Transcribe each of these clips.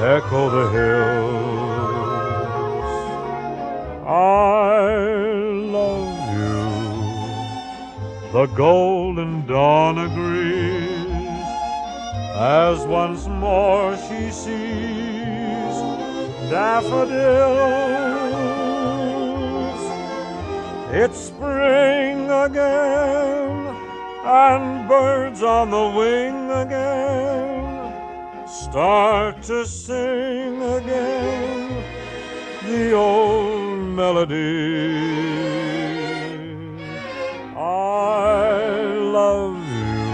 echo the hills. I love you, the golden dawn agrees, as once more she sees daffodils. It's spring again, and birds on the wing again start to sing again the old melody. I love you,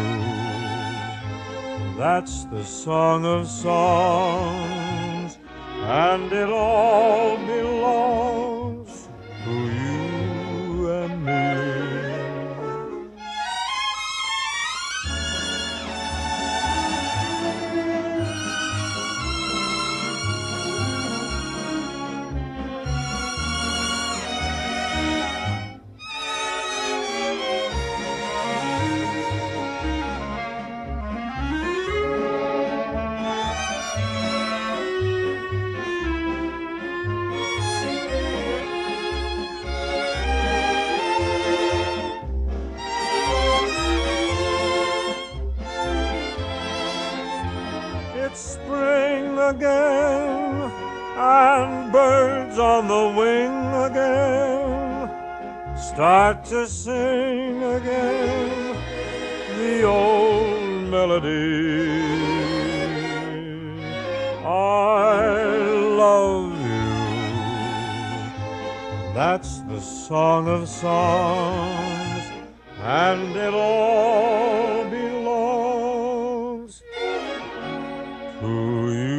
that's the song of songs, and it all belongs to you and me. It's spring again, and birds on the wing again start to sing again the old melody. I love you, that's the song of songs, and it all belongs to you.